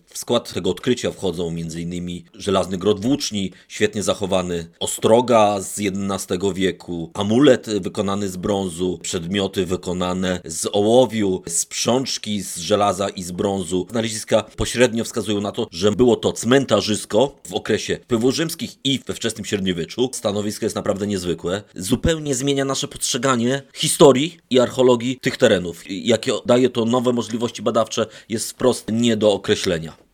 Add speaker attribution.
Speaker 1: W skład tego odkrycia wchodzą m.in. żelazny grot włóczni, świetnie zachowany, ostroga z XI wieku, amulet wykonany z brązu, przedmioty wykonane z ołowiu, sprzączki z żelaza i z brązu. Znaleziska pośrednio wskazują na to, że było to cmentarzysko w okresie wpływów rzymskich i we wczesnym średniowieczu. Stanowisko jest naprawdę niezwykłe. Zupełnie zmienia nasze postrzeganie historii i archeologii tych terenów. Jakie daje to nowe możliwości badawcze, jest wprost nie do określenia.